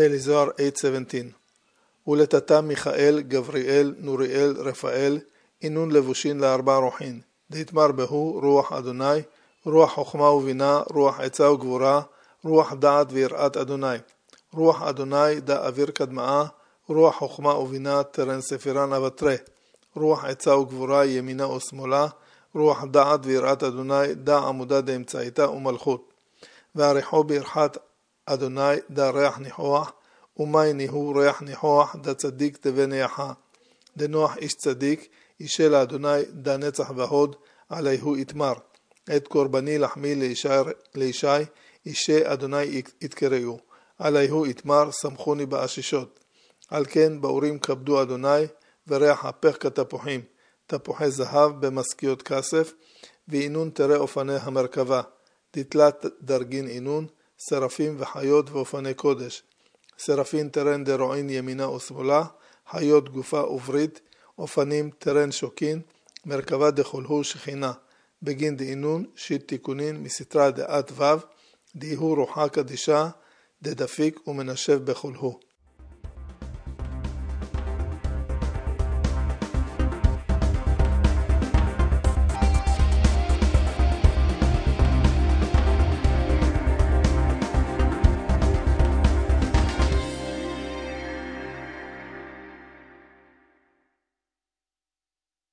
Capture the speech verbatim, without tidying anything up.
Daily Zohar eight seventeen. ולתתה מיכאל, גבריאל, נוריאל, רפאל, אינון לבושין לארבע רוחין. דהתמר בהו רוח אדוני, רוח חוכמה ובינה, רוח עצה וגבורה, רוח דעת ויראת אדוני. רוח אדוני דה אוויר קדמאה, רוח חוכמה ובינה תרן ספירן אבטרה. רוח עצה וגבורה ימינה ושמאלה, רוח דעת ויראת אדוני דה עמודה דאמצעיתה ומלכות. ועריחו בירחת אדוני דה ריח ניחוח, ומי ניהו ריח ניחוח דה צדיק דבי נייחה. דנוח איש צדיק, אישה לאדוני דה נצח והוד, עליהו יתמר. את קורבני לחמי לישי, אישה אדוני יתקראו. עליהו יתמר, שמחוני באשישות. על כן באורים כבדו אדוני, וריח הפך כתפוחים, תפוחי זהב במשכיות כסף, ואינון תראה אופני המרכבה. דתלת דרגין אינון, שרפים וחיות ואופני קודש. שרפין תרן דרועין ימינה ושמאלה, חיות גופה וברית, אופנים תרן שוקין, מרכבה דחולהו שכינה. בגין דאינון, שיט תיקונין מסתרה דעת וו, דהיהו רוחה קדישה, דדפיק ומנשב בחולהו.